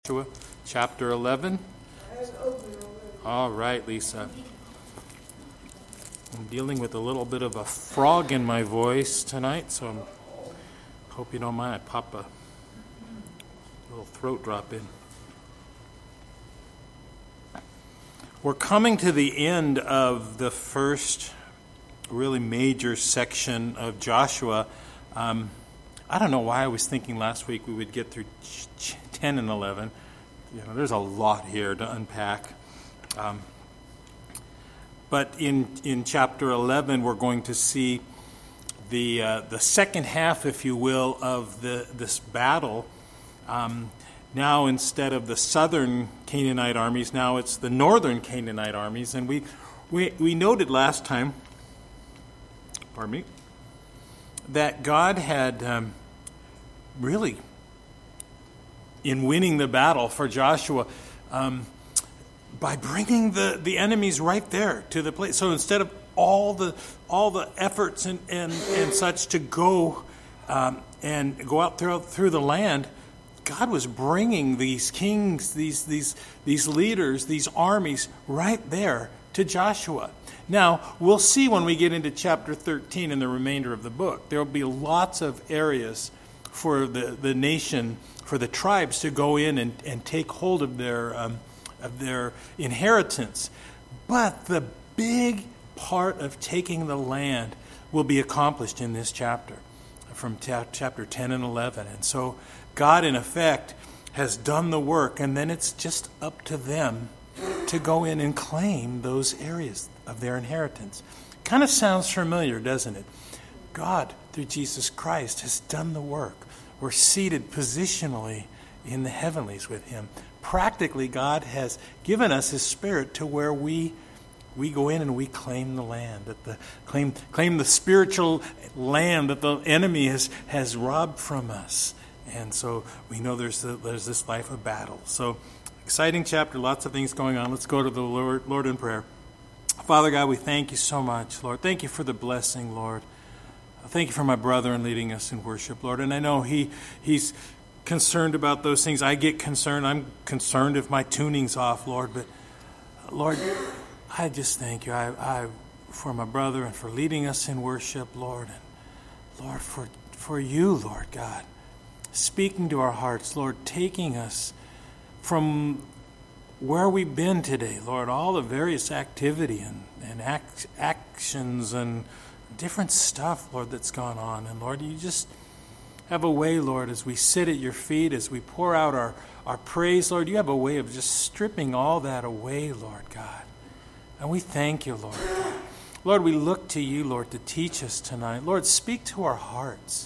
Joshua chapter 11. All right, Lisa. I'm dealing with a little bit of a frog in my voice tonight, so I hope you don't mind. I pop a little throat drop in. We're coming to the end of the first really major section of Joshua. I don't know why I was thinking last week we would get through 10 and 11. There's a lot here to unpack. But in chapter 11, we're going to see the second half, if you will, of this battle. Now, instead of the southern Canaanite armies, now it's the northern Canaanite armies. And we noted last time, that God had really, in winning the battle for Joshua, by bringing the enemies right there to the place. So instead of all the efforts and such to go and go out through the land, God was bringing these kings, these leaders, these armies right there to Joshua. Now, we'll see when we get into chapter 13 and the remainder of the book. There will be lots of areas for the nation, for the tribes to go in and take hold of their inheritance. But the big part of taking the land will be accomplished in this chapter, from chapter 10 and 11. And so God, in effect, has done the work, and then it's just up to them to go in and claim those areas of their inheritance. Kind of sounds familiar, doesn't it? God, through Jesus Christ, has done the work. We're seated positionally in the heavenlies with Him. Practically, God has given us His Spirit to where we go in and we claim the land, claim the spiritual land that the enemy has robbed from us. And so we know there's this life of battle. So exciting chapter, lots of things going on. Let's go to the Lord in prayer. Father God, we thank you so much, Lord. Thank you for the blessing, Lord. Thank you for my brother in leading us in worship, Lord. And I know he's concerned about those things. I get concerned. I'm concerned if my tuning's off, Lord. But, Lord, I just thank you I for my brother and for leading us in worship, Lord. And, Lord, for you, Lord God, speaking to our hearts, Lord, taking us from where we've been today, Lord, all the various activity and actions and different stuff, Lord, that's gone on. And, Lord, you just have a way, Lord, as we sit at your feet, as we pour out our praise, Lord, you have a way of just stripping all that away, Lord God. And we thank you, Lord God. Lord, we look to you, Lord, to teach us tonight. Lord, speak to our hearts.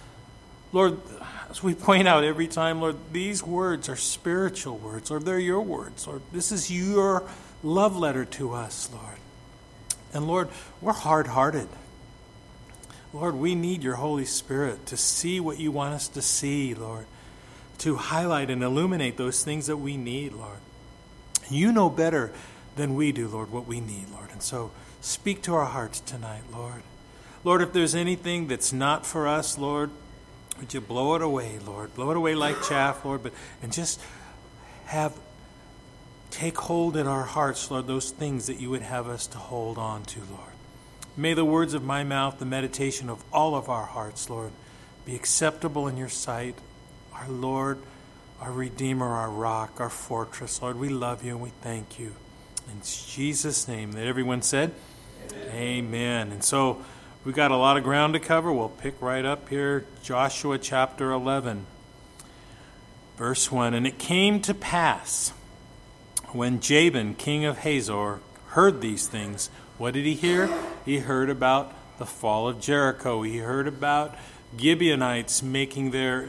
Lord, as we point out every time, Lord, these words are spiritual words, Lord, they're your words, Lord. This is your love letter to us, Lord. And Lord, we're hard-hearted. Lord, we need your Holy Spirit to see what you want us to see, Lord, to highlight and illuminate those things that we need, Lord. You know better than we do, Lord, what we need, Lord. And so speak to our hearts tonight, Lord. Lord, if there's anything that's not for us, Lord, would you blow it away, Lord? Blow it away like chaff, Lord, and just take hold in our hearts, Lord, those things that you would have us to hold on to, Lord. May the words of my mouth, the meditation of all of our hearts, Lord, be acceptable in your sight, our Lord, our Redeemer, our rock, our fortress. Lord, we love you and we thank you. In Jesus' name, that everyone said, Amen. And so we've got a lot of ground to cover. We'll pick right up here, Joshua chapter 11, verse 1. And it came to pass, when Jabin, king of Hazor, heard these things. What did he hear? He heard about the fall of Jericho. He heard about Gibeonites making their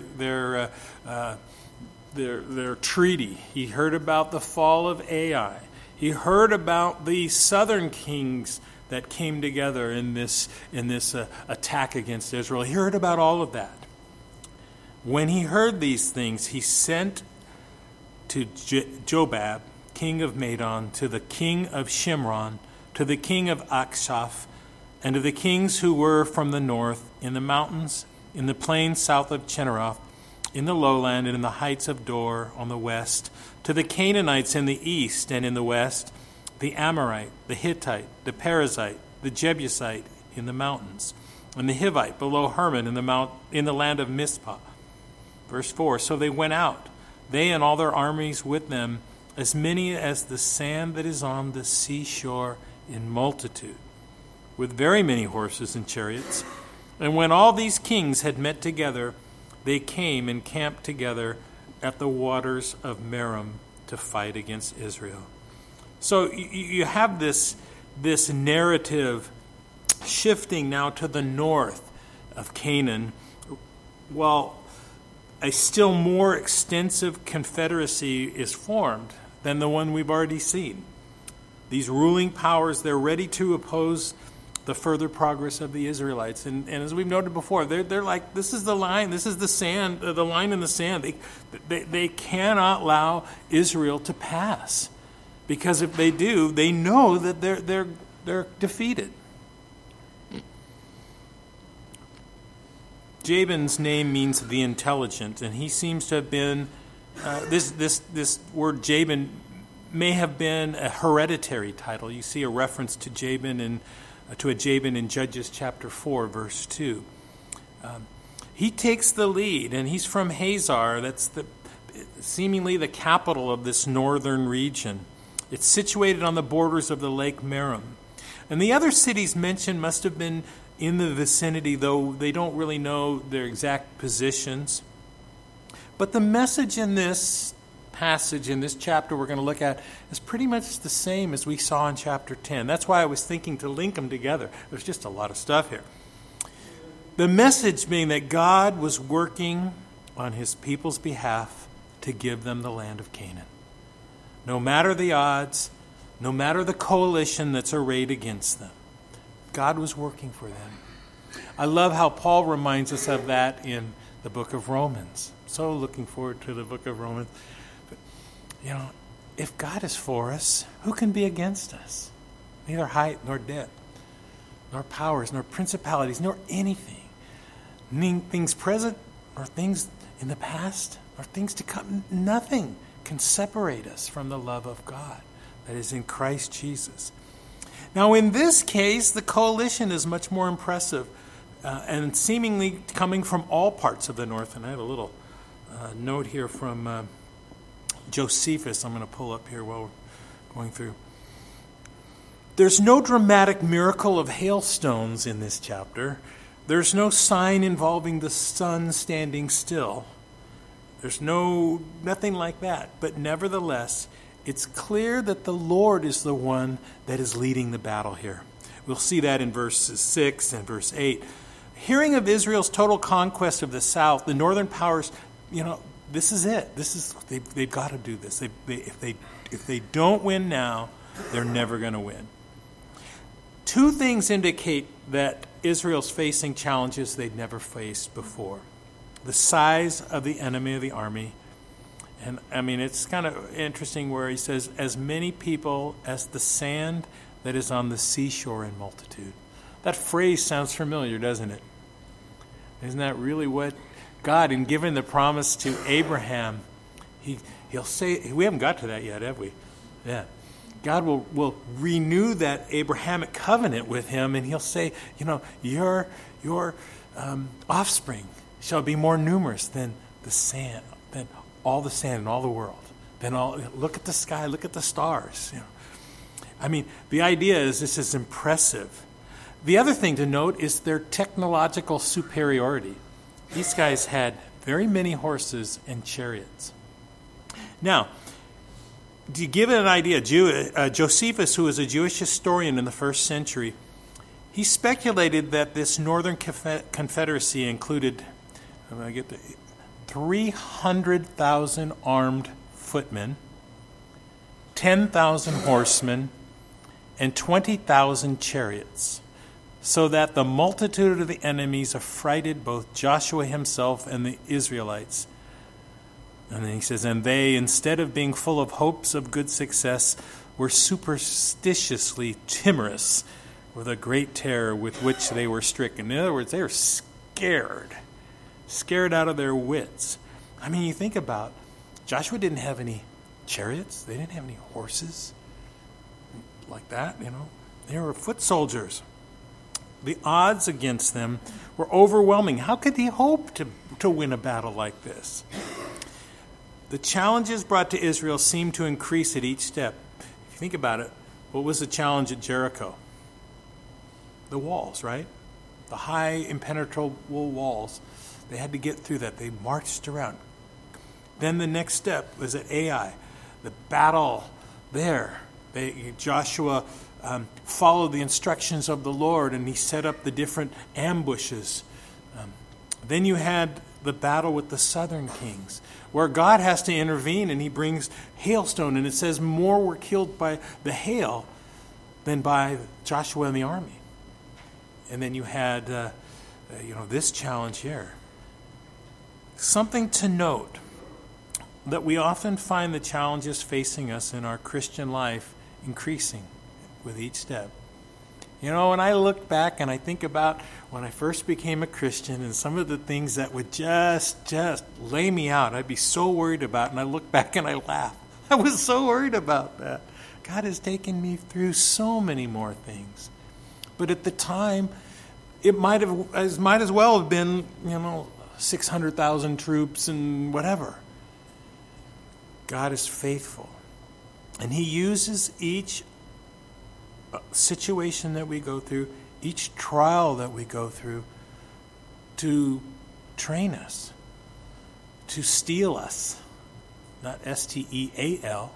treaty. He heard about the fall of Ai. He heard about the southern kings that came together in this attack against Israel. He heard about all of that. When he heard these things, he sent to Jobab, king of Madon, to the king of Shimron, to the king of Akshaph, and to the kings who were from the north, in the mountains, in the plains south of Chinneroth, in the lowland and in the heights of Dor on the west, to the Canaanites in the east and in the west, the Amorite, the Hittite, the Perizzite, the Jebusite in the mountains, and the Hivite below Hermon in the land of Mizpah. Verse 4, so they went out, they and all their armies with them, as many as the sand that is on the seashore in multitude, with very many horses and chariots. And when all these kings had met together, they came and camped together at the waters of Merom to fight against Israel. So you have this narrative shifting now to the north of Canaan, while a still more extensive confederacy is formed than the one we've already seen. These ruling powers, they're ready to oppose the further progress of the Israelites. And as we've noted before, they're like, this is the line, this is the sand, the line in the sand. They cannot allow Israel to pass. Because if they do, they know that they're defeated. Jabin's name means the intelligent, and he seems to have been, this word Jabin may have been a hereditary title. You see a reference to Jabin in Judges chapter 4, verse 2. He takes the lead, and he's from Hazor. That's seemingly the capital of this northern region. It's situated on the borders of the Lake Merom. And the other cities mentioned must have been in the vicinity, though they don't really know their exact positions. But the message in this passage, in this chapter we're going to look at, is pretty much the same as we saw in chapter 10. That's why I was thinking to link them together. There's just a lot of stuff here. The message being that God was working on his people's behalf to give them the land of Canaan. No matter the odds, no matter the coalition that's arrayed against them, God was working for them. I love how Paul reminds us of that in the book of Romans. So looking forward to the book of Romans. But, if God is for us, who can be against us? Neither height nor depth, nor powers, nor principalities, nor anything. Things present, nor things in the past, nor things to come. Nothing can separate us from the love of God that is in Christ Jesus. Now, in this case, the coalition is much more impressive and seemingly coming from all parts of the north. And I have a little note here from Josephus I'm going to pull up here while we're going through. There's no dramatic miracle of hailstones in this chapter. There's no sign involving the sun standing still. There's nothing like that. But nevertheless, it's clear that the Lord is the one that is leading the battle here. We'll see that in verses 6 and verse 8. Hearing of Israel's total conquest of the south, the northern powers, this is it. They've got to do this. If they don't win now, they're never going to win. Two things indicate that Israel's facing challenges they'd never faced before. The size of the enemy of the army. And it's kind of interesting where he says, as many people as the sand that is on the seashore in multitude. That phrase sounds familiar, doesn't it? Isn't that really what God, in giving the promise to Abraham, he'll say, we haven't got to that yet, have we? Yeah. God will renew that Abrahamic covenant with him, and he'll say, your offspring shall be more numerous than the sand, than all the sand in all the world. Look at the sky, look at the stars. The idea is this is impressive. The other thing to note is their technological superiority. These guys had very many horses and chariots. Now, to give it an idea, Josephus, who was a Jewish historian in the first century, he speculated that this northern confederacy included, 300,000 armed footmen, 10,000 horsemen, and 20,000 chariots, so that the multitude of the enemies affrighted both Joshua himself and the Israelites. And then he says, and they, instead of being full of hopes of good success, were superstitiously timorous with a great terror with which they were stricken. In other words, they were scared out of their wits. I mean, you think about Joshua didn't have any chariots. They didn't have any horses like that, They were foot soldiers. The odds against them were overwhelming. How could he hope to win a battle like this? The challenges brought to Israel seemed to increase at each step. If you think about it, what was the challenge at Jericho? The walls, right? The high, impenetrable walls. They had to get through that. They marched around. Then the next step was at Ai, the battle there. Joshua followed the instructions of the Lord, and he set up the different ambushes. Then you had the battle with the southern kings, where God has to intervene, and he brings hailstone, and it says more were killed by the hail than by Joshua and the army. And then you had, this challenge here. Something to note, that we often find the challenges facing us in our Christian life increasing with each step. When I look back and I think about when I first became a Christian and some of the things that would just lay me out, I'd be so worried about, and I look back and I laugh. I was so worried about that. God has taken me through so many more things. But at the time, it might as well have been, 600,000 troops and whatever. God is faithful. And he uses each situation that we go through, each trial that we go through, to train us, to steel us. Not S-T-E-A-L,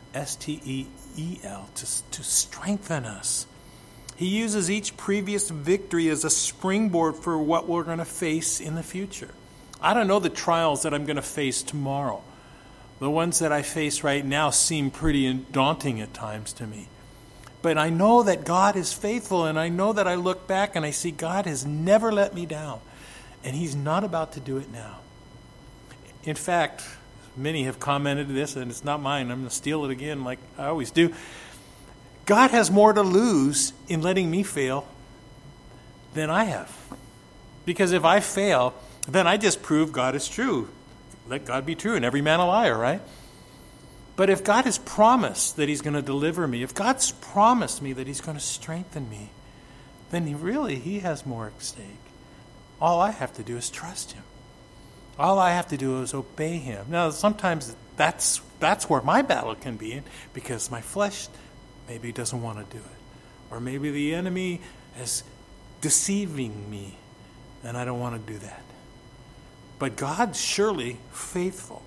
S-T-E-E-L, to strengthen us. He uses each previous victory as a springboard for what we're going to face in the future. I don't know the trials that I'm going to face tomorrow. The ones that I face right now seem pretty daunting at times to me. But I know that God is faithful, and I know that I look back and I see God has never let me down. And he's not about to do it now. In fact, many have commented this, and it's not mine. I'm going to steal it again like I always do. God has more to lose in letting me fail than I have. Because if I fail, then I just prove God is true. Let God be true and every man a liar, right? But if God has promised that he's going to deliver me, if God's promised me that he's going to strengthen me, then he has more at stake. All I have to do is trust him. All I have to do is obey him. Now, sometimes that's where my battle can be in, because my flesh maybe doesn't want to do it. Or maybe the enemy is deceiving me, and I don't want to do that. But God's surely faithful.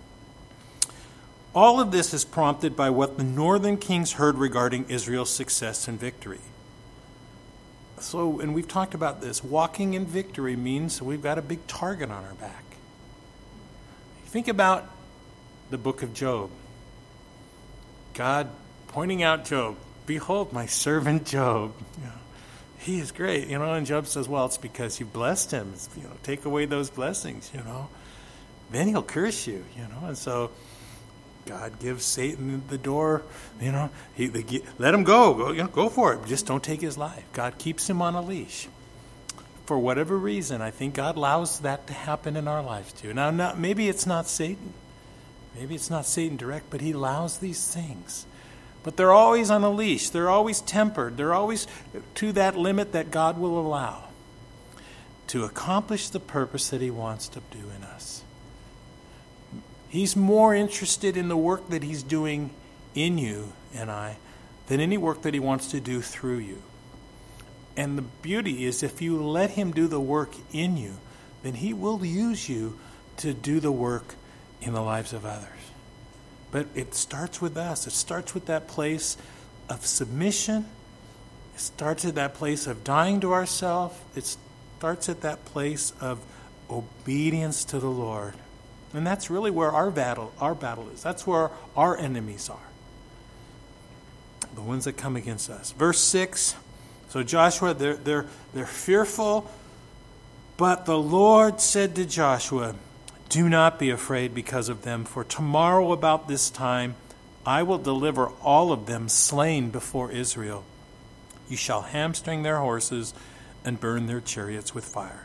All of this is prompted by what the northern kings heard regarding Israel's success and victory. So, and we've talked about this, walking in victory means we've got a big target on our back. Think about the book of Job. God pointing out Job, behold my servant Job. He is great, and Job says, well, it's because you blessed him. It's, take away those blessings, Then he'll curse you, And so God gives Satan the door, let him go for it. Just don't take his life. God keeps him on a leash. For whatever reason, I think God allows that to happen in our lives too. Now, maybe it's not Satan. Maybe it's not Satan direct, but he allows these things. But they're always on a leash. They're always tempered. They're always to that limit that God will allow to accomplish the purpose that he wants to do in us. He's more interested in the work that he's doing in you and I than any work that he wants to do through you. And the beauty is, if you let him do the work in you, then he will use you to do the work in the lives of others. But it starts with us. It starts with that place of submission. It starts at that place of dying to ourselves. It starts at that place of obedience to the Lord. And that's really where our battle is. That's where our enemies are. The ones that come against us. Verse 6. So Joshua, they're fearful, but the Lord said to Joshua, do not be afraid because of them, for tomorrow about this time I will deliver all of them slain before Israel. You shall hamstring their horses and burn their chariots with fire.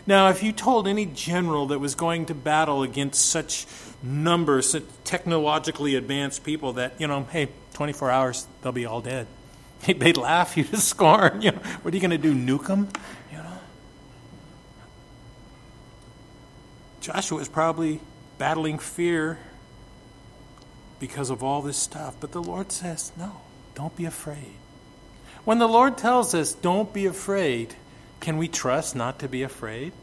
Now, if you told any general that was going to battle against such numbers, such technologically advanced people that, hey, 24 hours, they'll be all dead. They'd laugh you to scorn. What are you going to do, nuke them? Joshua is probably battling fear because of all this stuff. But the Lord says, no, don't be afraid. When the Lord tells us, don't be afraid, can we trust not to be afraid?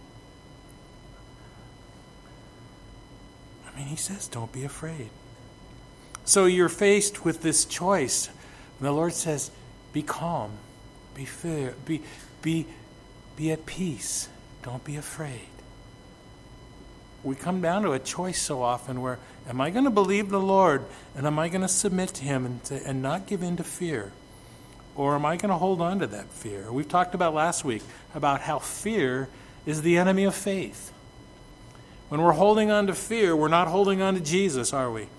He says, don't be afraid. So you're faced with this choice. And the Lord says, be calm, be fair, be at peace. Don't be afraid. We come down to a choice so often where, am I going to believe the Lord and am I going to submit to Him and not give in to fear? Or am I going to hold on to that fear? We've talked about last week about how fear is the enemy of faith. When we're holding on to fear, we're not holding on to Jesus, are we?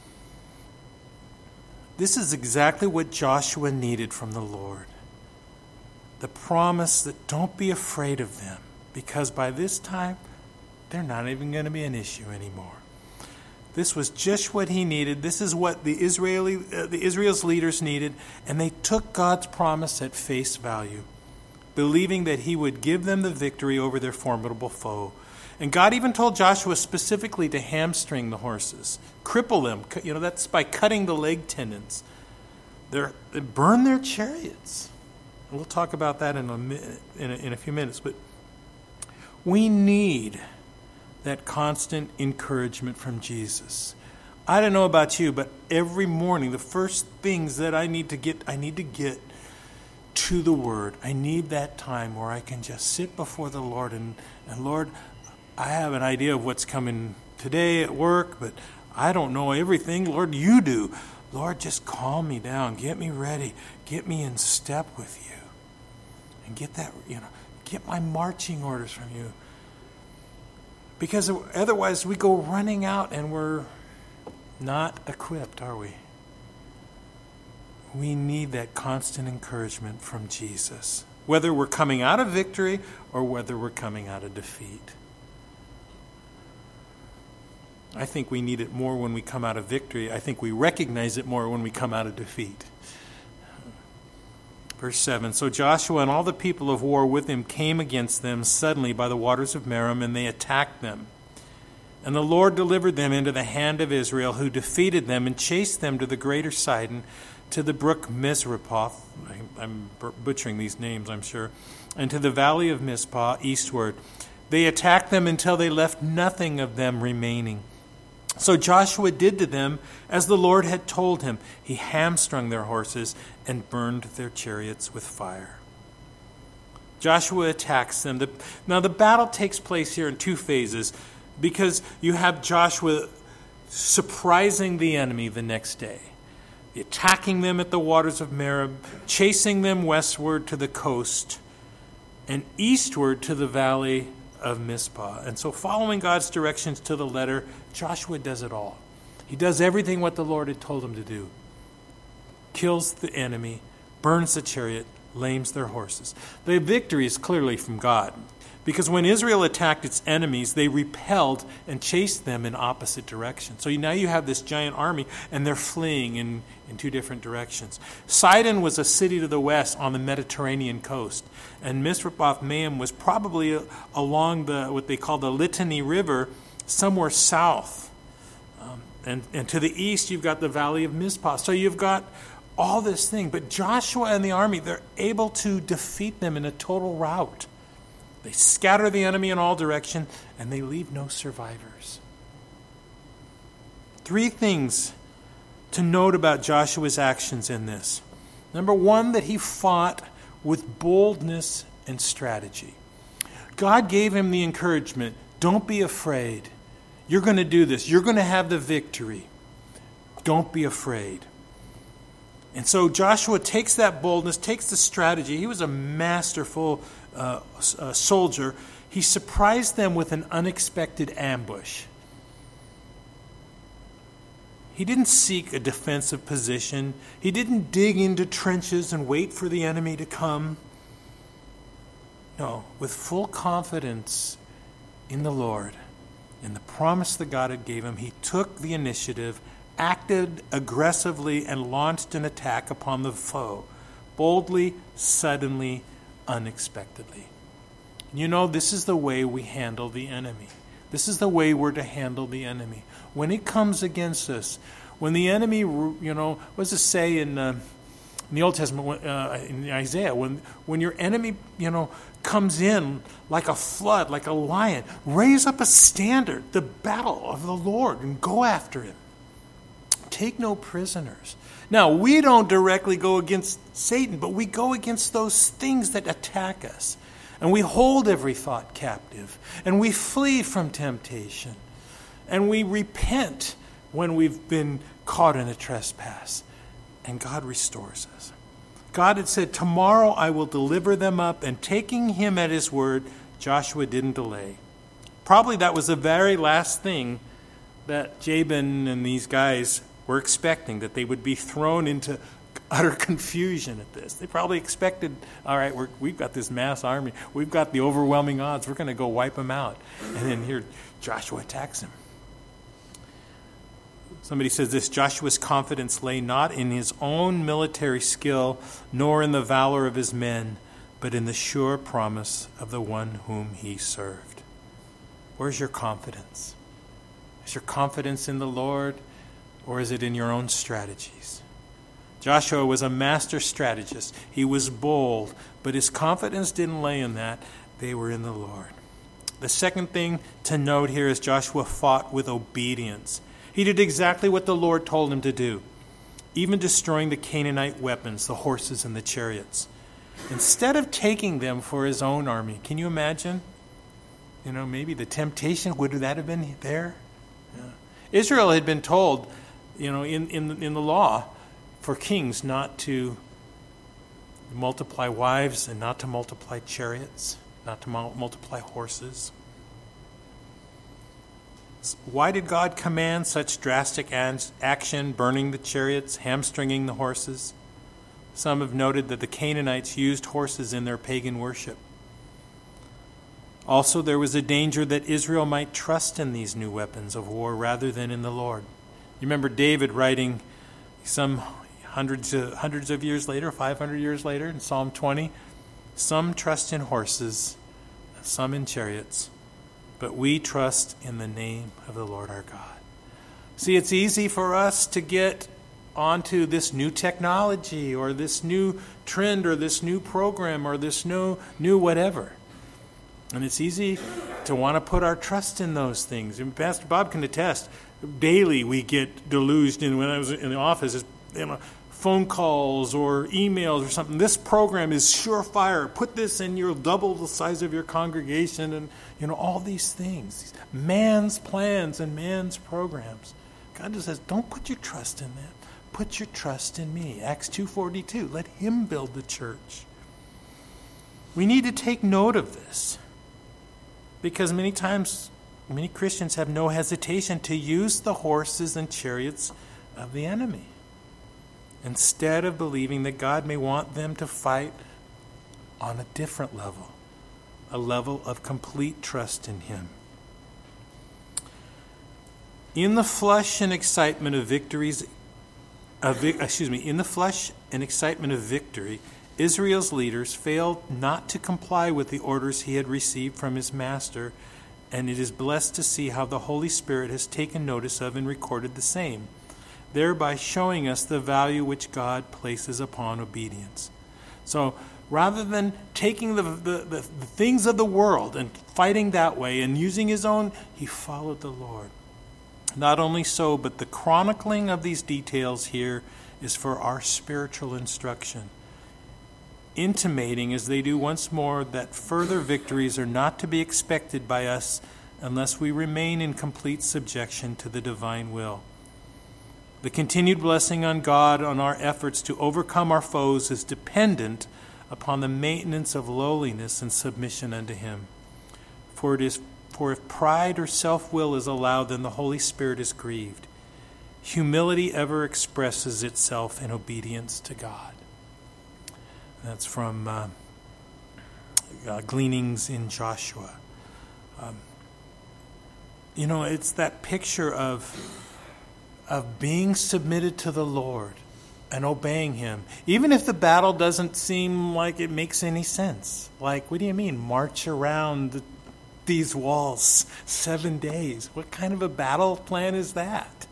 This is exactly what Joshua needed from the Lord. The promise that don't be afraid of them, because by this time, they're not even going to be an issue anymore. This was just what he needed. This is what the Israel's leaders needed, and they took God's promise at face value, believing that He would give them the victory over their formidable foe. And God even told Joshua specifically to hamstring the horses, cripple them. That's by cutting the leg tendons. They burn their chariots. And we'll talk about that in a few minutes. But we need that constant encouragement from Jesus. I don't know about you, but every morning, the first things that I need to get to the Word. I need that time where I can just sit before the Lord and Lord, I have an idea of what's coming today at work, but I don't know everything. Lord, you do. Lord, just calm me down. Get me ready. Get me in step with you. And get my marching orders from you. Because otherwise we go running out and we're not equipped, are we? We need that constant encouragement from Jesus, whether we're coming out of victory or whether we're coming out of defeat. I think we need it more when we come out of victory. I think we recognize it more when we come out of defeat. Verse 7, so Joshua and all the people of war with him came against them suddenly by the waters of Merom, and they attacked them. And the Lord delivered them into the hand of Israel, who defeated them and chased them to the greater Sidon, to the brook Misrepoth. I'm butchering these names, I'm sure. And to the valley of Mizpah eastward. They attacked them until they left nothing of them remaining. So Joshua did to them as the Lord had told him. He hamstrung their horses and burned their chariots with fire. Joshua attacks them. Now the battle takes place here in two phases, because you have Joshua surprising the enemy the next day, attacking them at the waters of Merib, chasing them westward to the coast, and eastward to the valley of Mizpah. And so following God's directions to the letter, Joshua does it all. He does everything what the Lord had told him to do. Kills the enemy, burns the chariot, lames their horses. The victory is clearly from God, because when Israel attacked its enemies, they repelled and chased them in opposite directions. So now you have this giant army, and they're fleeing in two different directions. Sidon was a city to the west on the Mediterranean coast, and Misrephoth-Maim was probably along what they call the Litani River, somewhere south. And to the east, you've got the valley of Mizpah. So you've got all this thing. But Joshua and the army, they're able to defeat them in a total rout. They scatter the enemy in all directions, and they leave no survivors. Three things to note about Joshua's actions in this. Number one, that he fought with boldness and strategy. God gave him the encouragement, don't be afraid. You're going to do this. You're going to have the victory. Don't be afraid. And so Joshua takes that boldness, takes the strategy. He was a masterful soldier. He surprised them with an unexpected ambush. He didn't seek a defensive position. He didn't dig into trenches and wait for the enemy to come. No, with full confidence in the Lord, in the promise that God had gave him, he took the initiative, acted aggressively, and launched an attack upon the foe, boldly, suddenly, unexpectedly. You know, this is the way we handle the enemy. This is the way we're to handle the enemy. When he comes against us, when the enemy, you know, what does it say in the Old Testament, in Isaiah, when your enemy, you know, comes in like a flood, like a lion, raise up a standard, the battle of the Lord, and go after him. Take no prisoners. Now, we don't directly go against Satan, but we go against those things that attack us. And we hold every thought captive. And we flee from temptation. And we repent when we've been caught in a trespass. And God restores us. God had said, tomorrow I will deliver them up. And taking him at his word, Joshua didn't delay. Probably that was the very last thing that Jabin and these guys were expecting, that they would be thrown into utter confusion at this. They probably expected, all right, we've got this mass army. We've got the overwhelming odds. We're going to go wipe them out. And then here Joshua attacks him. Somebody says this, Joshua's confidence lay not in his own military skill, nor in the valor of his men, but in the sure promise of the one whom he served. Where's your confidence? Is your confidence in the Lord, or is it in your own strategies? Joshua was a master strategist. He was bold, but his confidence didn't lay in that. They were in the Lord. The second thing to note here is Joshua fought with obedience. He did exactly what the Lord told him to do, even destroying the Canaanite weapons, the horses and the chariots. Instead of taking them for his own army, can you imagine? You know, maybe the temptation, would that have been there? Yeah. Israel had been told, you know, in the law, for kings not to multiply wives and not to multiply chariots, not to multiply horses. Why did God command such drastic action, burning the chariots, hamstringing the horses? Some have noted that the Canaanites used horses in their pagan worship. Also, there was a danger that Israel might trust in these new weapons of war rather than in the Lord. You remember David writing some hundreds of years later, 500 years later, in Psalm 20, some trust in horses, some in chariots, but we trust in the name of the Lord our God. See, it's easy for us to get onto this new technology or this new trend or this new program or this new whatever. And it's easy to want to put our trust in those things. And Pastor Bob can attest, daily we get deluged in, when I was in the office, you know, phone calls or emails or something. This program is surefire. Put this and you'll double the size of your congregation, and you know, all these things. Man's plans and man's programs. God just says, don't put your trust in that. Put your trust in me. Acts 2:42. Let him build the church. We need to take note of this, because many times many Christians have no hesitation to use the horses and chariots of the enemy, instead of believing that God may want them to fight on a different level, a level of complete trust in him. In the flush and excitement of victory, Israel's leaders failed not to comply with the orders he had received from his master, and it is blessed to see how the Holy Spirit has taken notice of and recorded the same, thereby showing us the value which God places upon obedience. So rather than taking the things of the world and fighting that way and using his own, he followed the Lord. Not only so, but the chronicling of these details here is for our spiritual instruction, intimating as they do once more that further victories are not to be expected by us unless we remain in complete subjection to the divine will. The continued blessing on God on our efforts to overcome our foes is dependent upon the maintenance of lowliness and submission unto him. For if pride or self-will is allowed, then the Holy Spirit is grieved. Humility ever expresses itself in obedience to God. That's from gleanings in Joshua. It's that picture of being submitted to the Lord and obeying Him, even if the battle doesn't seem like it makes any sense. Like, what do you mean, march around these walls 7 days? What kind of a battle plan is that?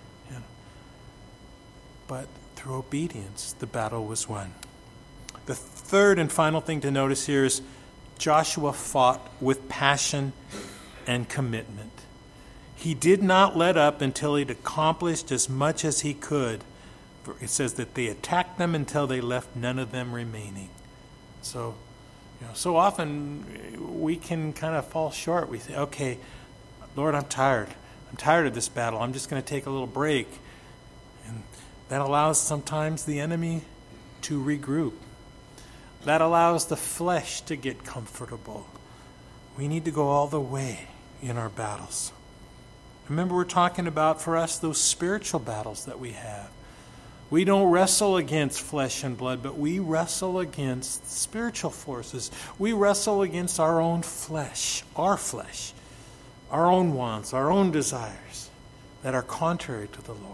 But through obedience, the battle was won. The third and final thing to notice here is Joshua fought with passion and commitment. He did not let up until he'd accomplished as much as he could. It says that they attacked them until they left none of them remaining. So, so often we can kind of fall short. We say, okay, Lord, I'm tired. I'm tired of this battle. I'm just going to take a little break. And that allows sometimes the enemy to regroup. That allows the flesh to get comfortable. We need to go all the way in our battles. Remember, we're talking about, for us, those spiritual battles that we have. We don't wrestle against flesh and blood, but we wrestle against spiritual forces. We wrestle against our own flesh, our own wants, our own desires that are contrary to the Lord.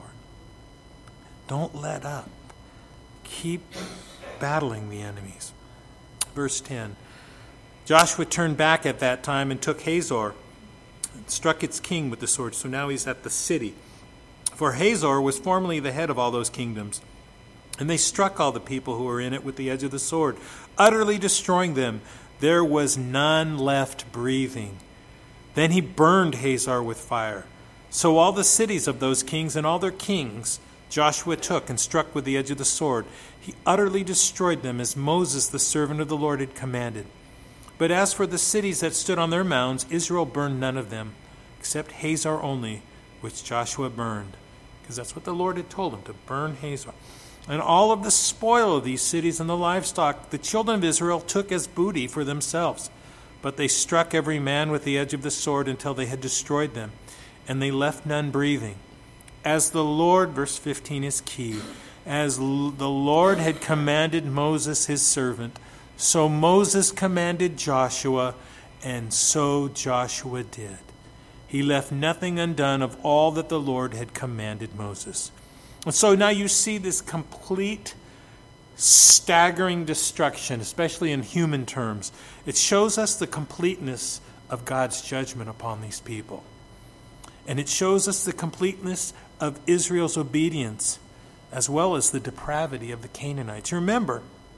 Don't let up. Keep battling the enemies. Verse 10. Joshua turned back at that time and took Hazor and struck its king with the sword. So now he's at the city. For Hazor was formerly the head of all those kingdoms. And they struck all the people who were in it with the edge of the sword, utterly destroying them. There was none left breathing. Then he burned Hazor with fire. So all the cities of those kings and all their kings Joshua took and struck with the edge of the sword. He utterly destroyed them, as Moses, the servant of the Lord, had commanded. But as for the cities that stood on their mounds, Israel burned none of them, except Hazor only, which Joshua burned. Because that's what the Lord had told him, to burn Hazor. And all of the spoil of these cities and the livestock the children of Israel took as booty for themselves. But they struck every man with the edge of the sword until they had destroyed them, and they left none breathing. As the Lord, verse 15 is key, as the Lord had commanded Moses his servant, so Moses commanded Joshua, and so Joshua did. He left nothing undone of all that the Lord had commanded Moses. And so now you see this complete, staggering destruction, especially in human terms. It shows us the completeness of God's judgment upon these people. And it shows us the completeness of Israel's obedience, as well as the depravity of the Canaanites. Remember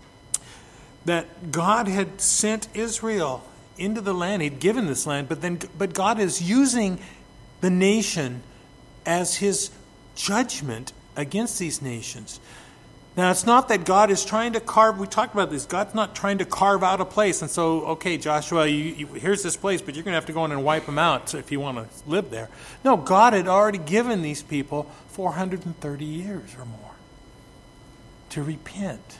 that God had sent Israel into the land. He'd given this land, but God is using the nation as His judgment against these nations. Now, it's not that God is trying to carve, we talked about this, God's not trying to carve out a place. And so, okay, Joshua, here's this place, but you're going to have to go in and wipe them out if you want to live there. No, God had already given these people 430 years or more to repent.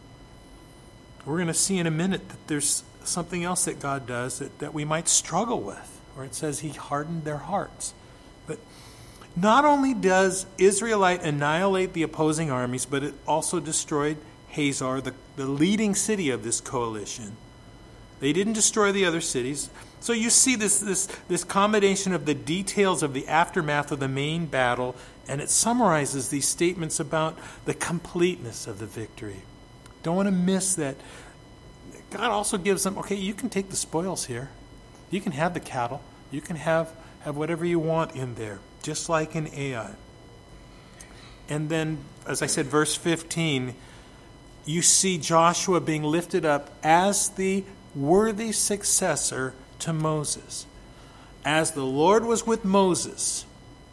We're going to see in a minute that there's something else that God does that we might struggle with, where it says He hardened their hearts. But not only does Israelite annihilate the opposing armies, but it also destroyed Hazor, the leading city of this coalition. They didn't destroy the other cities. So you see this combination of the details of the aftermath of the main battle, and it summarizes these statements about the completeness of the victory. Don't want to miss that. God also gives them, okay, you can take the spoils here. You can have the cattle. You can have whatever you want in there, just like in Ai. And then, as I said, verse 15, you see Joshua being lifted up as the worthy successor to Moses. As the Lord was with Moses,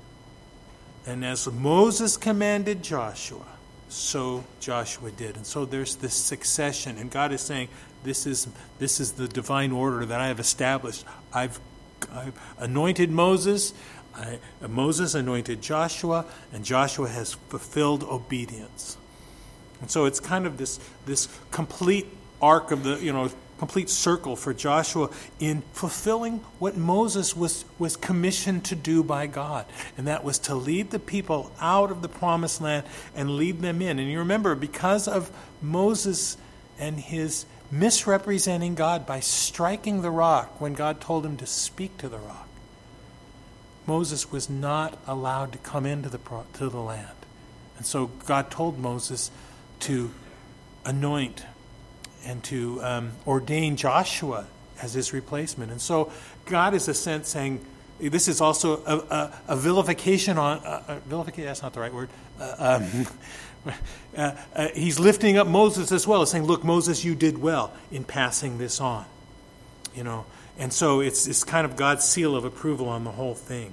and as Moses commanded Joshua, so Joshua did. And so there's this succession, and God is saying, this is the divine order that I have established. I've anointed Moses, Moses anointed Joshua, and Joshua has fulfilled obedience. And so it's kind of this complete arc of the, complete circle for Joshua in fulfilling what Moses was commissioned to do by God. And that was to lead the people out of the promised land and lead them in. And you remember, because of Moses and his misrepresenting God by striking the rock when God told him to speak to the rock. Moses was not allowed to come into the land. And so God told Moses to anoint and to ordain Joshua as his replacement. And so God is, in a sense, saying, this is also a vilification on... vilification, that's not the right word. He's lifting up Moses as well, saying, look, Moses, you did well in passing this on. You know, and so it's kind of God's seal of approval on the whole thing.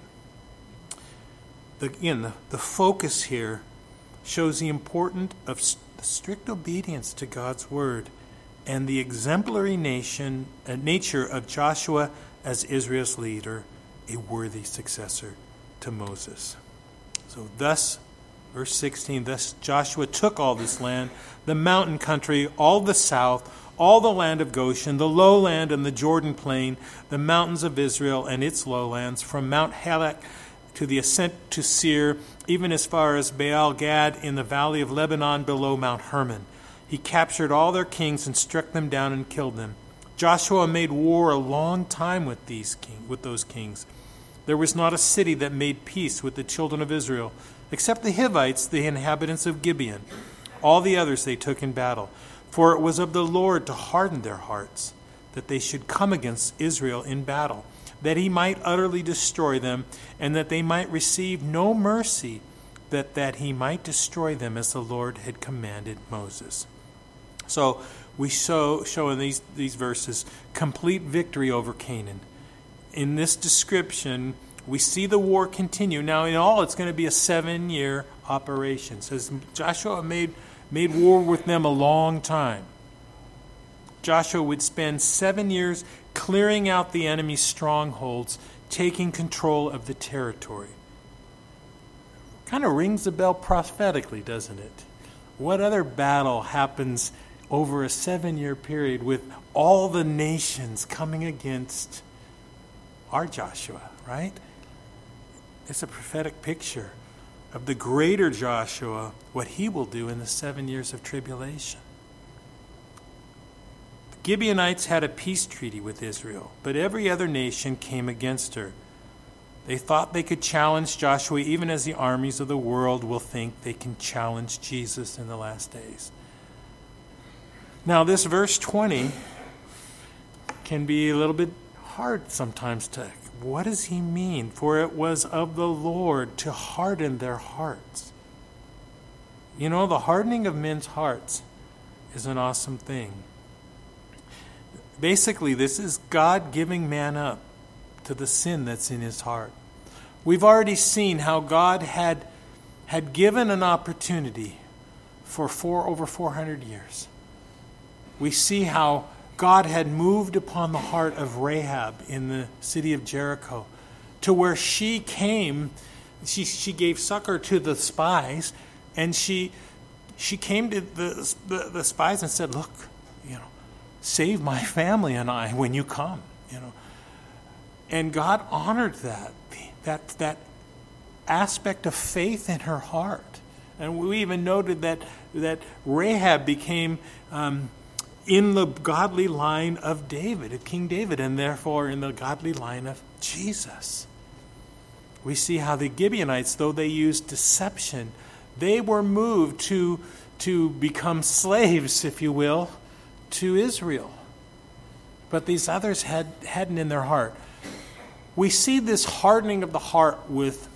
The focus here shows the importance of strict obedience to God's word and the exemplary nature of Joshua as Israel's leader, a worthy successor to Moses. So thus, verse 16, thus Joshua took all this land, the mountain country, all the south, all the land of Goshen, the lowland and the Jordan plain, the mountains of Israel and its lowlands, from Mount Halak to the ascent to Seir, even as far as Baal Gad in the valley of Lebanon below Mount Hermon. He captured all their kings and struck them down and killed them. Joshua made war a long time with those kings. There was not a city that made peace with the children of Israel, except the Hivites, the inhabitants of Gibeon. All the others they took in battle. For it was of the Lord to harden their hearts, that they should come against Israel in battle, that he might utterly destroy them, and that they might receive no mercy, that he might destroy them as the Lord had commanded Moses. So we show in these verses complete victory over Canaan. In this description, we see the war continue. Now, in all, it's going to be a 7-year operation. It says Joshua made war with them a long time. Joshua would spend 7 years clearing out the enemy's strongholds, taking control of the territory. Kind of rings a bell prophetically, doesn't it? What other battle happens over a 7-year period with all the nations coming against our Joshua, right? It's a prophetic picture of the greater Joshua, what he will do in the 7 years of tribulation. The Gibeonites had a peace treaty with Israel, but every other nation came against her. They thought they could challenge Joshua even as the armies of the world will think they can challenge Jesus in the last days. Now, this verse 20 can be a little bit hard sometimes to... What does he mean? For it was of the Lord to harden their hearts. You know, the hardening of men's hearts is an awesome thing. Basically, this is God giving man up to the sin that's in his heart. We've already seen how God had given an opportunity for over 400 years. We see how God had moved upon the heart of Rahab in the city of Jericho, to where she came, she gave succor to the spies, and she came to the spies and said, look, save my family and I when you come, And God honored that aspect of faith in her heart. And we even noted that Rahab became in the godly line of David, of King David, and therefore in the godly line of Jesus. We see how the Gibeonites, though they used deception, they were moved to become slaves, if you will, to Israel. But these others hadn't in their heart. We see this hardening of the heart with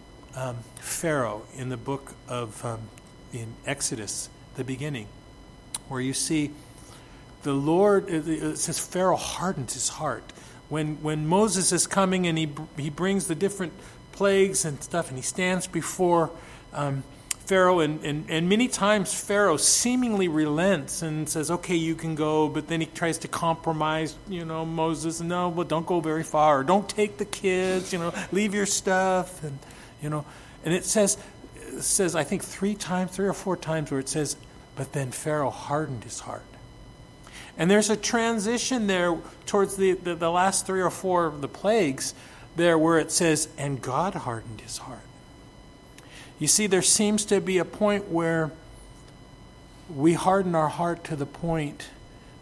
Pharaoh in the book of in Exodus, the beginning, where you see the Lord, it says Pharaoh hardened his heart. When Moses is coming and he brings the different plagues and stuff, and he stands before Pharaoh, and many times Pharaoh seemingly relents and says, okay, you can go, but then he tries to compromise, Moses, no, well, don't go very far, or don't take the kids, leave your stuff, and it says I think 3 or 4 times where it says, but then Pharaoh hardened his heart. And there's a transition there towards the last 3 or 4 of the plagues there where it says, and God hardened his heart. You see, there seems to be a point where we harden our heart to the point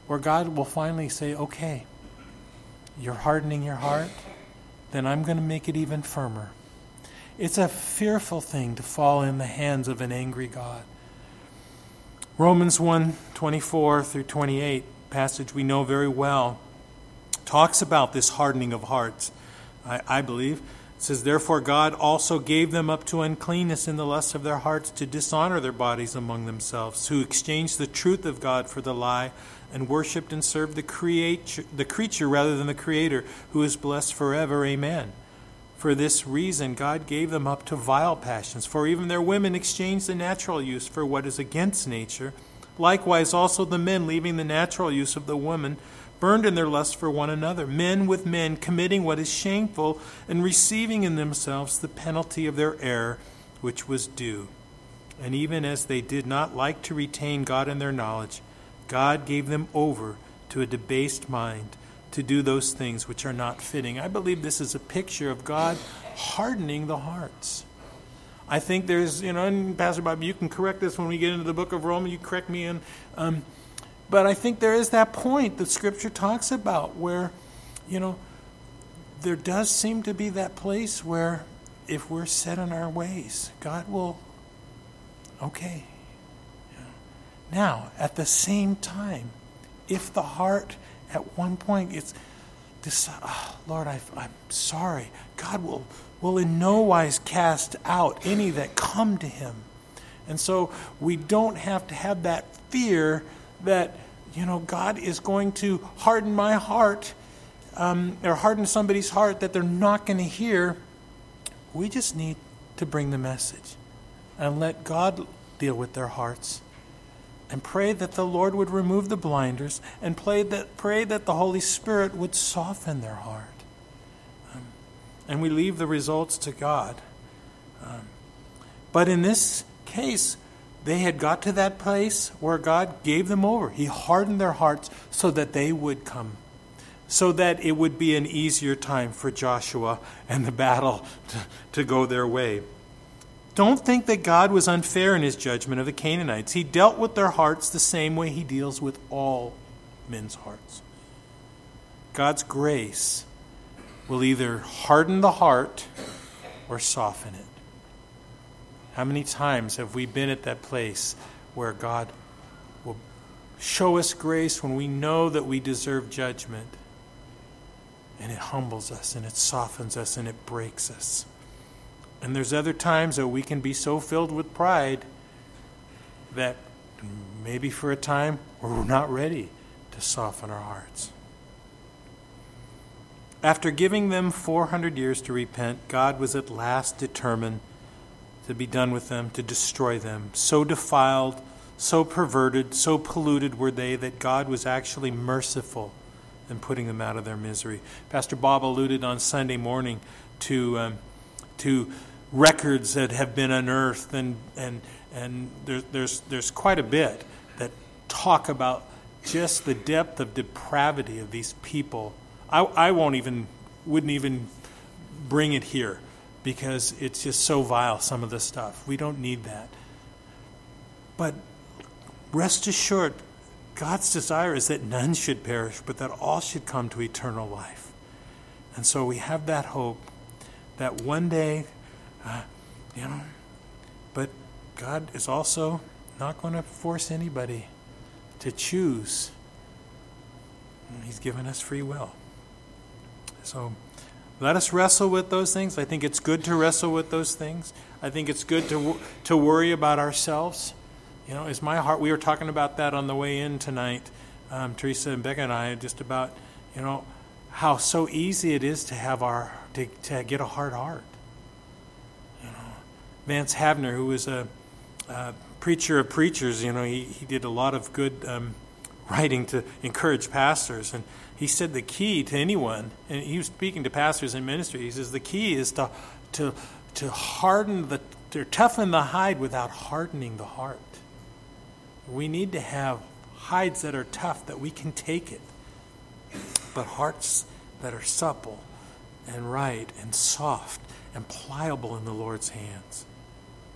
where God will finally say, okay, you're hardening your heart, then I'm going to make it even firmer. It's a fearful thing to fall in the hands of an angry God. Romans 1:24 through 28, passage we know very well, talks about this hardening of hearts, I believe. It says, therefore God also gave them up to uncleanness in the lust of their hearts to dishonor their bodies among themselves, who exchanged the truth of God for the lie and worshipped and served the creature rather than the Creator, who is blessed forever. Amen. For this reason God gave them up to vile passions, for even their women exchanged the natural use for what is against nature. Likewise also the men, leaving the natural use of the woman, burned in their lust for one another, men with men, committing what is shameful, and receiving in themselves the penalty of their error, which was due. And even as they did not like to retain God in their knowledge, God gave them over to a debased mind to do those things which are not fitting. I believe this is a picture of God hardening the hearts. I think there's, and Pastor Bob, you can correct this when we get into the book of Romans, you correct me in, but I think there is that point that Scripture talks about where, there does seem to be that place where if we're set in our ways, God will, okay. Now, at the same time, if the heart at one point it's this, Lord, I'm sorry, God will in no wise cast out any that come to him. And so we don't have to have that fear that, God is going to harden my heart or harden somebody's heart that they're not going to hear. We just need to bring the message and let God deal with their hearts and pray that the Lord would remove the blinders and pray that the Holy Spirit would soften their heart. And we leave the results to God. But in this case, they had got to that place where God gave them over. He hardened their hearts so that they would come, so that it would be an easier time for Joshua and the battle to go their way. Don't think that God was unfair in his judgment of the Canaanites. He dealt with their hearts the same way he deals with all men's hearts. God's grace will either harden the heart or soften it. How many times have we been at that place where God will show us grace when we know that we deserve judgment, and it humbles us and it softens us and it breaks us? And there's other times that we can be so filled with pride that maybe for a time we're not ready to soften our hearts. After giving them 400 years to repent, God was at last determined to be done with them, to destroy them. So defiled, so perverted, so polluted were they that God was actually merciful in putting them out of their misery. Pastor Bob alluded on Sunday morning to records that have been unearthed, and there's quite a bit that talk about just the depth of depravity of these people. I wouldn't even bring it here because it's just so vile, some of the stuff. We don't need that. But rest assured, God's desire is that none should perish, but that all should come to eternal life. And so we have that hope that one day, but God is also not going to force anybody to choose. He's given us free will. So let us wrestle with those things. I think it's good to wrestle with those things. I think it's good to worry about ourselves. Is my heart, we were talking about that on the way in tonight, Teresa and Becca and I, just about, how so easy it is to have to get a hard heart. Vance Havner, who was a preacher of preachers, he did a lot of good writing to encourage pastors, and he said the key to anyone, and he was speaking to pastors in ministry, he says the key is to toughen the hide without hardening the heart. We need to have hides that are tough, that we can take it, but hearts that are supple and right and soft and pliable in the Lord's hands.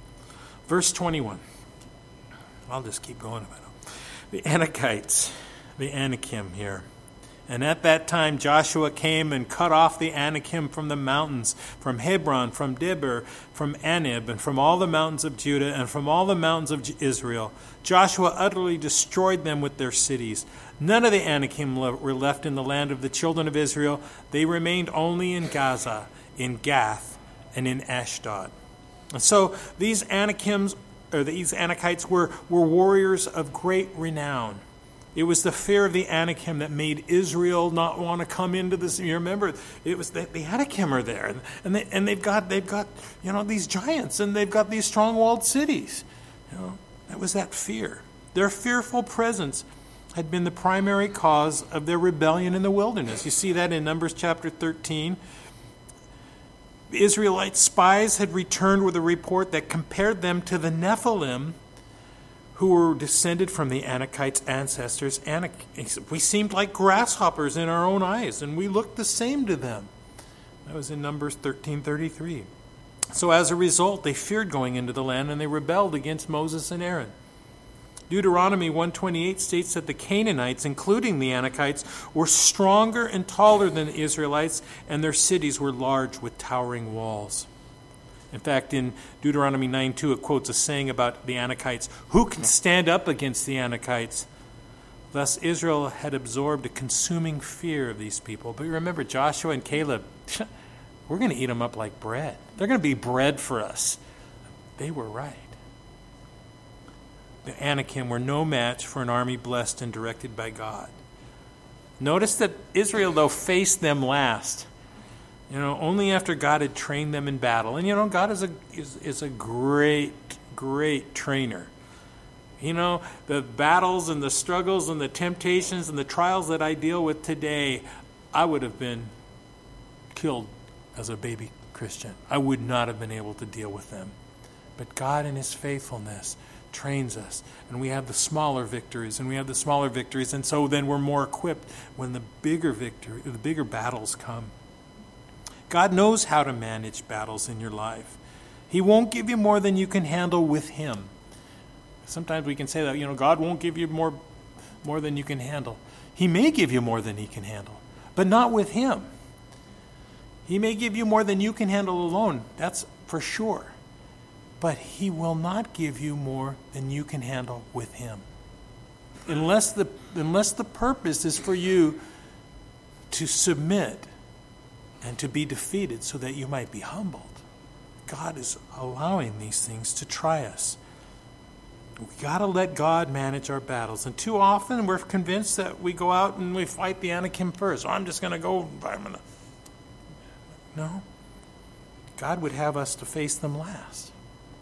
Verse 21. I'll just keep going about it. The Anakites, the Anakim here. And at that time Joshua came and cut off the Anakim from the mountains, from Hebron, from Debir, from Anib, and from all the mountains of Judah, and from all the mountains of Israel. Joshua utterly destroyed them with their cities. None of the Anakim were left in the land of the children of Israel. They remained only in Gaza, in Gath, and in Ashdod. And so these Anakims, or these Anakites, were warriors of great renown. It was the fear of the Anakim that made Israel not want to come into this. You remember, it was the Anakim are there, and they've got these giants, and they've got these strong-walled cities. That was that fear. Their fearful presence had been the primary cause of their rebellion in the wilderness. You see that in Numbers chapter 13. The Israelite spies had returned with a report that compared them to the Nephilim, who were descended from the Anakites' ancestors. We seemed like grasshoppers in our own eyes, and we looked the same to them. That was in Numbers 13:33. So as a result, they feared going into the land, and they rebelled against Moses and Aaron. Deuteronomy 1:28 states that the Canaanites, including the Anakites, were stronger and taller than the Israelites, and their cities were large with towering walls. In fact, in Deuteronomy 9:2, it quotes a saying about the Anakites: "Who can stand up against the Anakites?" Thus, Israel had absorbed a consuming fear of these people. But remember, Joshua and Caleb, we're going to eat them up like bread. They're going to be bread for us. They were right. The Anakim were no match for an army blessed and directed by God. Notice that Israel, though, faced them last. Only after God had trained them in battle. And God is a great, great trainer. The battles and the struggles and the temptations and the trials that I deal with today, I would have been killed as a baby Christian. I would not have been able to deal with them. But God in his faithfulness trains us, and we have the smaller victories, and so then we're more equipped when the bigger battles come. God knows how to manage battles in your life. He won't give you more than you can handle with him. Sometimes we can say that, God won't give you more than you can handle. He may give you more than he can handle, but not with him. He may give you more than you can handle alone, that's for sure. But he will not give you more than you can handle with him. Unless the purpose is for you to submit and to be defeated so that you might be humbled. God is allowing these things to try us. We got to let God manage our battles. And too often we're convinced that we go out and we fight the Anakim first. I'm just going to go. No. God would have us to face them last.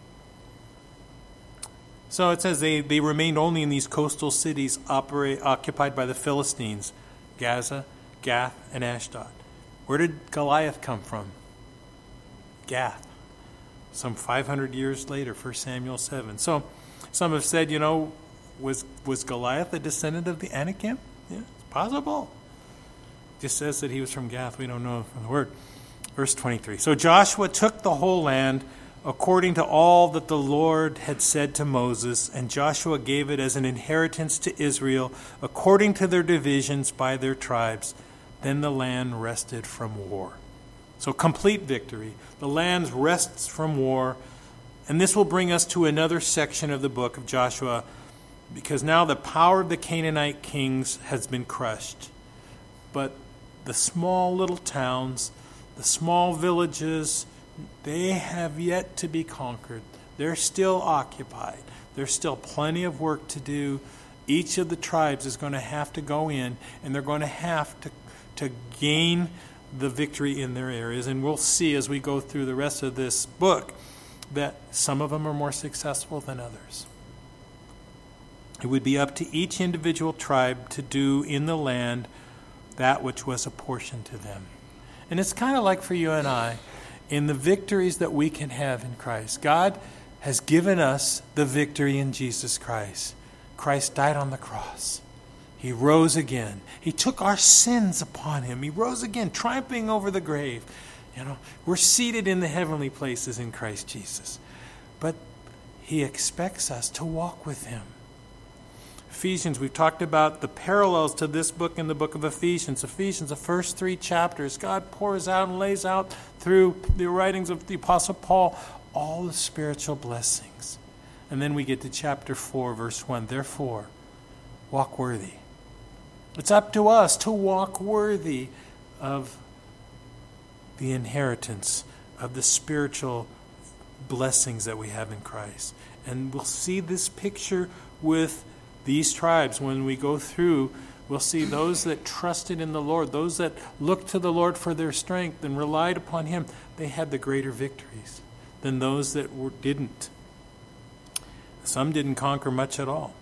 So it says they remained only in these coastal cities occupied by the Philistines, Gaza, Gath, and Ashdod. Where did Goliath come from? Gath. Some 500 years later, 1 Samuel 7. So some have said, was Goliath a descendant of the Anakim? Yeah, it's possible. It just says that he was from Gath. We don't know from the word. Verse 23. So Joshua took the whole land according to all that the Lord had said to Moses, and Joshua gave it as an inheritance to Israel according to their divisions by their tribes. Then the land rested from war. So complete victory. The land rests from war. And this will bring us to another section of the book of Joshua, because now the power of the Canaanite kings has been crushed. But the small little towns, the small villages, they have yet to be conquered. They're still occupied. There's still plenty of work to do. Each of the tribes is going to have to go in, and they're going to have to gain the victory in their areas. And we'll see as we go through the rest of this book that some of them are more successful than others. It would be up to each individual tribe to do in the land that which was apportioned to them. And it's kind of like for you and I, in the victories that we can have in Christ. God has given us the victory in Jesus Christ. Christ died on the cross. He rose again. He took our sins upon him. He rose again, triumphing over the grave. We're seated in the heavenly places in Christ Jesus. But he expects us to walk with him Ephesians, we've talked about the parallels to this book in the book of Ephesians. Ephesians, the first 3 chapters, God pours out and lays out through the writings of the Apostle Paul all the spiritual blessings. And then we get to chapter 4, verse 1. Therefore, walk worthy. It's up to us to walk worthy of the inheritance of the spiritual blessings that we have in Christ. And we'll see this picture with these tribes. When we go through, we'll see those that trusted in the Lord, those that looked to the Lord for their strength and relied upon Him, they had the greater victories than those that didn't. Some didn't conquer much at all.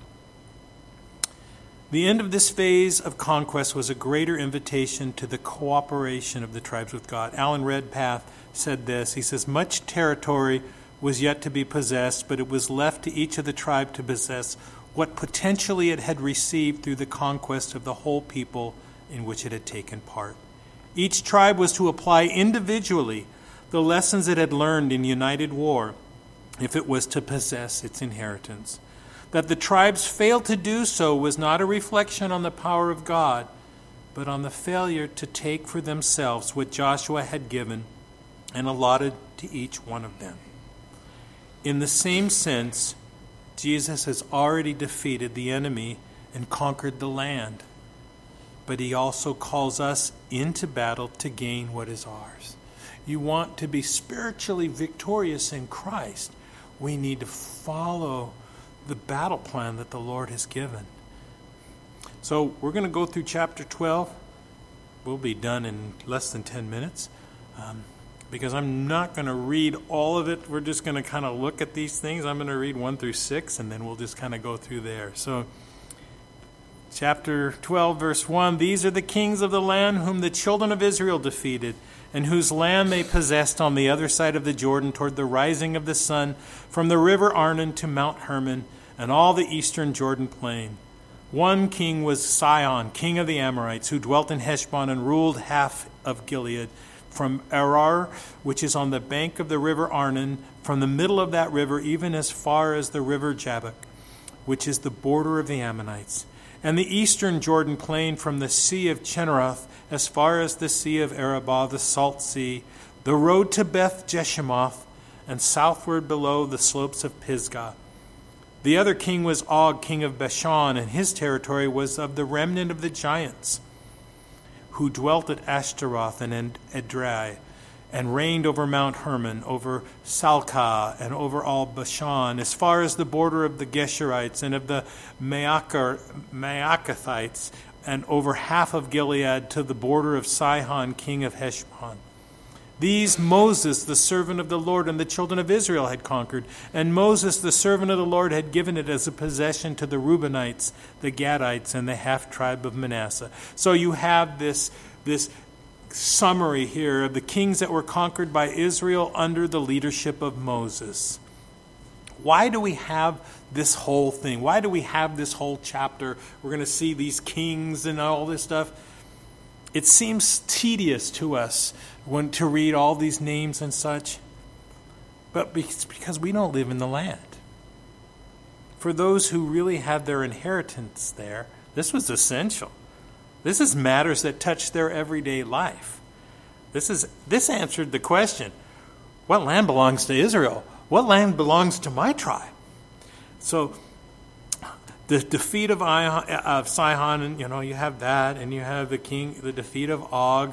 The end of this phase of conquest was a greater invitation to the cooperation of the tribes with God. Alan Redpath said this. He says, much territory was yet to be possessed, but it was left to each of the tribe to possess what potentially it had received through the conquest of the whole people in which it had taken part. Each tribe was to apply individually the lessons it had learned in united war if it was to possess its inheritance. That the tribes failed to do so was not a reflection on the power of God, but on the failure to take for themselves what Joshua had given and allotted to each one of them. In the same sense, Jesus has already defeated the enemy and conquered the land, but He also calls us into battle to gain what is ours. You want to be spiritually victorious in Christ, we need to follow the battle plan that the Lord has given. So we're going to go through chapter 12. We'll be done in less than 10 minutes because I'm not going to read all of it. We're just going to kind of look at these things. I'm going to read 1 through 6, and then we'll just kind of go through there. So chapter 12, verse 1, these are the kings of the land whom the children of Israel defeated, and whose land they possessed on the other side of the Jordan toward the rising of the sun, from the river Arnon to Mount Hermon, and all the eastern Jordan plain. One king was Sihon, king of the Amorites, who dwelt in Heshbon and ruled half of Gilead, from Arar, which is on the bank of the river Arnon, from the middle of that river even as far as the river Jabbok, which is the border of the Ammonites, and the eastern Jordan plain from the sea of Chinneroth as far as the sea of Arabah, the salt sea, the road to Beth Jeshimoth, and southward below the slopes of Pisgah. The other king was Og, king of Bashan, and his territory was of the remnant of the giants, who dwelt at Ashtaroth and Edrei, and reigned over Mount Hermon, over Salcah, and over all Bashan, as far as the border of the Geshurites and of the Maacathites, and over half of Gilead to the border of Sihon, king of Heshbon. These Moses, the servant of the Lord, and the children of Israel had conquered, and Moses, the servant of the Lord, had given it as a possession to the Reubenites, the Gadites, and the half-tribe of Manasseh. So you have this summary here of the kings that were conquered by Israel under the leadership of Moses. Why do we have this whole thing? Why do we have this whole chapter? We're going to see these kings and all this stuff. It seems tedious to us to read all these names and such, but it's because we don't live in the land. For those who really had their inheritance there, this was essential. This is matters that touch their everyday life. This answered the question, what land belongs to Israel? What land belongs to my tribe? So the defeat of Sihon, and you have that, and you have the defeat of Og,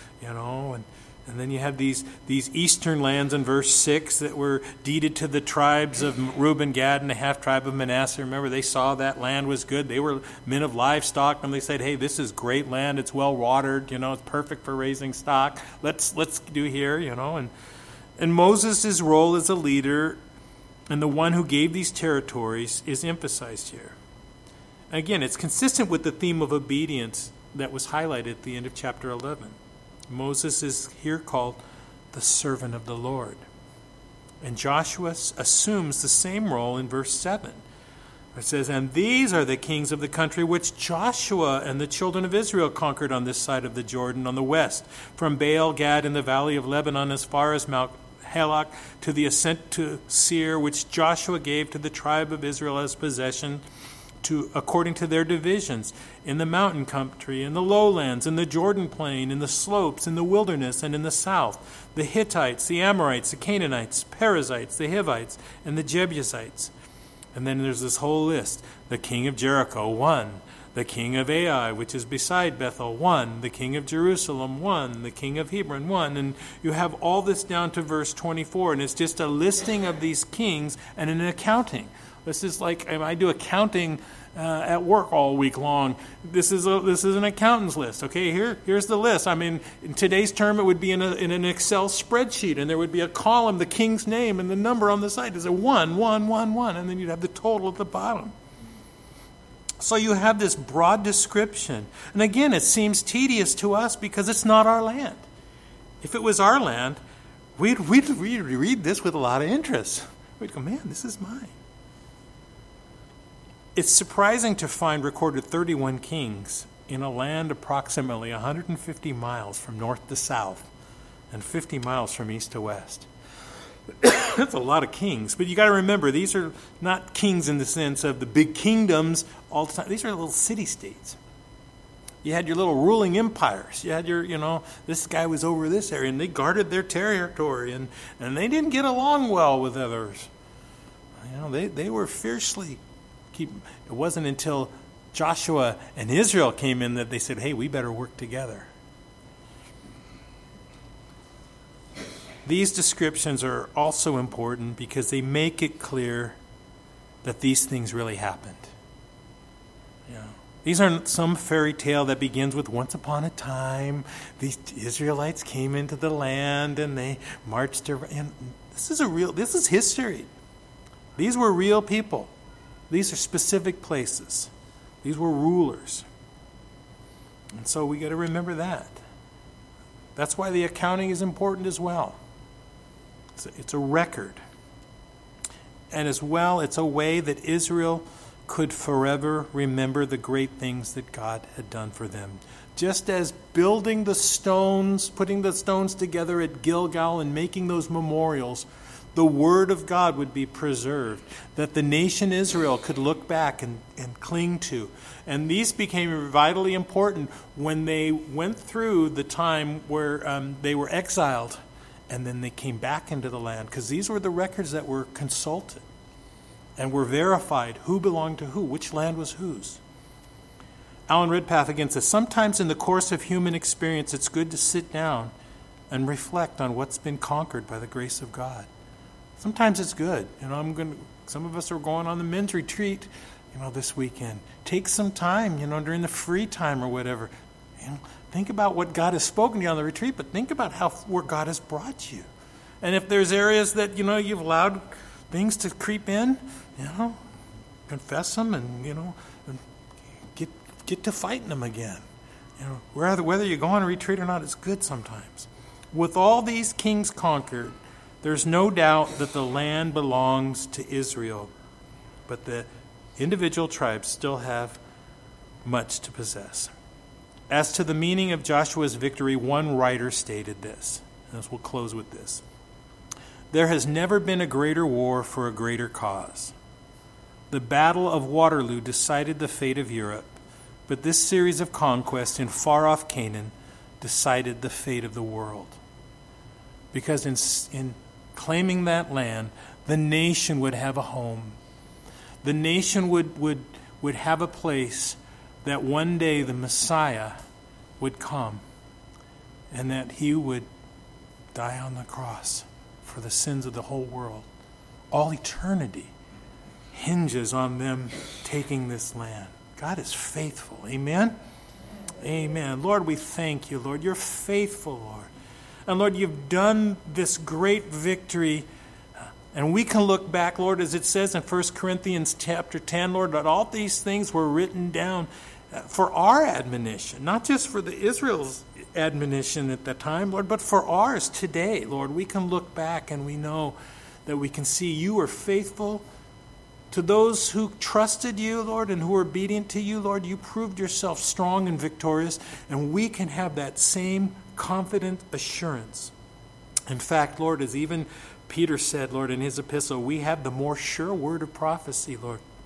and then you have these eastern lands in verse 6 that were deeded to the tribes of Reuben, Gad, and the half-tribe of Manasseh. Remember, they saw that land was good. They were men of livestock, and they said, hey, this is great land. It's well-watered. It's perfect for raising stock. Let's do here, And Moses' role as a leader and the one who gave these territories is emphasized here. Again, it's consistent with the theme of obedience that was highlighted at the end of chapter 11. Moses is here called the servant of the Lord. And Joshua assumes the same role in verse 7. It says, and these are the kings of the country which Joshua and the children of Israel conquered on this side of the Jordan on the west, from Baal Gad in the valley of Lebanon as far as Mount Halak to the ascent to Seir, which Joshua gave to the tribe of Israel as possession, according to their divisions, in the mountain country, in the lowlands, in the Jordan plain, in the slopes, in the wilderness, and in the south, the Hittites, the Amorites, the Canaanites, Perizzites, the Hivites, and the Jebusites. And then there's this whole list. The king of Jericho, 1. The king of Ai, which is beside Bethel, 1. The king of Jerusalem, 1. The king of Hebron, 1. And you have all this down to verse 24, and it's just a listing of these kings and an accounting. This is like I do accounting at work all week long. This is an accountant's list. Okay, here's the list. I mean, in today's term, it would be in an Excel spreadsheet, and there would be a column, the king's name, and the number on the side is a 1, 1, 1, 1, and then you'd have the total at the bottom. So you have this broad description. And again, it seems tedious to us because it's not our land. If it was our land, we'd read this with a lot of interest. We'd go, man, this is mine. It's surprising to find recorded 31 kings in a land approximately 150 miles from north to south and 50 miles from east to west. That's a lot of kings. But you got to remember, these are not kings in the sense of the big kingdoms all the time. These are little city-states. You had your little ruling empires. You had your, this guy was over this area, and they guarded their territory, and they didn't get along well with others. They were fiercely It wasn't until Joshua and Israel came in that they said, hey, we better work together. These descriptions are also important because they make it clear that these things really happened. These aren't some fairy tale that begins with once upon a time, these Israelites came into the land and they marched around. This is history. These were real people. These are specific places. These were rulers. And so we got to remember that. That's why the accounting is important as well. It's a record. And as well, it's a way that Israel could forever remember the great things that God had done for them. Just as building the stones, putting the stones together at Gilgal and making those memorials, the Word of God would be preserved, that the nation Israel could look back and cling to. And these became vitally important when they went through the time where they were exiled and then they came back into the land, because these were the records that were consulted and were verified who belonged to who, which land was whose. Alan Redpath again says, sometimes in the course of human experience it's good to sit down and reflect on what's been conquered by the grace of God. Sometimes it's good. Some of us are going on the men's retreat, this weekend. Take some time, during the free time or whatever. Think about what God has spoken to you on the retreat, but think about where God has brought you. And if there's areas that, you've allowed things to creep in, confess them and, and get to fighting them again. Whether you go on a retreat or not, it's good sometimes. With all these kings conquered, there's no doubt that the land belongs to Israel, but the individual tribes still have much to possess. As to the meaning of Joshua's victory, one writer stated this, and we'll close with this. There has never been a greater war for a greater cause. The Battle of Waterloo decided the fate of Europe, but this series of conquests in far-off Canaan decided the fate of the world. Because in claiming that land, the nation would have a home. The nation would have a place that one day the Messiah would come and that he would die on the cross for the sins of the whole world. All eternity hinges on them taking this land. God is faithful. Amen? Amen. Lord, we thank you, Lord. You're faithful, Lord. And Lord, you've done this great victory. And we can look back, Lord, as it says in 1 Corinthians chapter 10, Lord, that all these things were written down for our admonition, not just for the Israel's admonition at that time, Lord, but for ours today, Lord. We can look back and we know that we can see you are faithful to those who trusted you, Lord, and who were obedient to you, Lord. You proved yourself strong and victorious, and we can have that same confident assurance. In fact, Lord, as even Peter said, Lord, in his epistle, we have the more sure word of prophecy, Lord,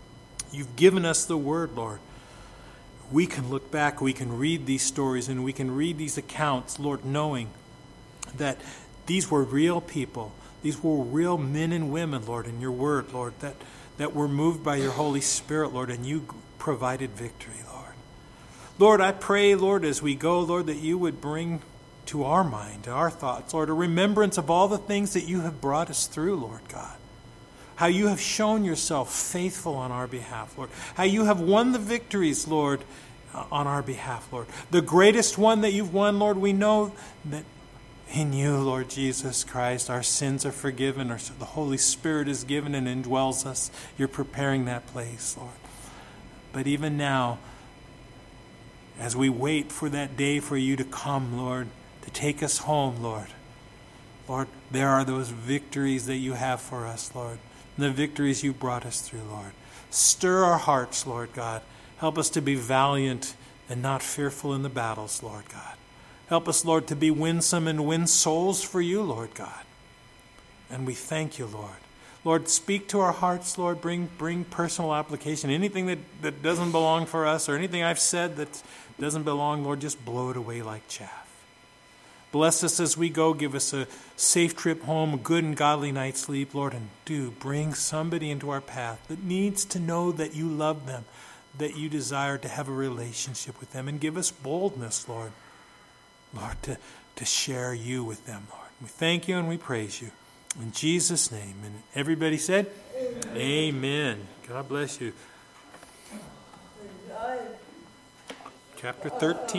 You've given us the word, Lord. We can look back, we can read these stories, and we can read these accounts, Lord, knowing that these were real people. These were real men and women, Lord, in your word, Lord, that were moved by your Holy Spirit, Lord, and you provided victory, Lord. Lord, I pray, Lord, as we go, Lord, that you would bring to our mind, to our thoughts, Lord, a remembrance of all the things that you have brought us through, Lord God. How you have shown yourself faithful on our behalf, Lord. How you have won the victories, Lord, on our behalf, Lord. The greatest one that you've won, Lord, we know that in you, Lord Jesus Christ, our sins are forgiven. The Holy Spirit is given and indwells us. You're preparing that place, Lord. But even now, as we wait for that day for you to come, Lord, to take us home, Lord, there are those victories that you have for us, Lord. The victories you brought us through, Lord. Stir our hearts, Lord God. Help us to be valiant and not fearful in the battles, Lord God. Help us, Lord, to be winsome and win souls for you, Lord God. And we thank you, Lord. Lord, speak to our hearts, Lord. Bring personal application. Anything that doesn't belong for us or anything I've said that doesn't belong, Lord, just blow it away like chaff. Bless us as we go. Give us a safe trip home, a good and godly night's sleep, Lord. And do bring somebody into our path that needs to know that you love them, that you desire to have a relationship with them. And give us boldness, Lord, to share you with them, Lord. We thank you and we praise you. In Jesus' name. And everybody said, Amen. God bless you. Chapter 13.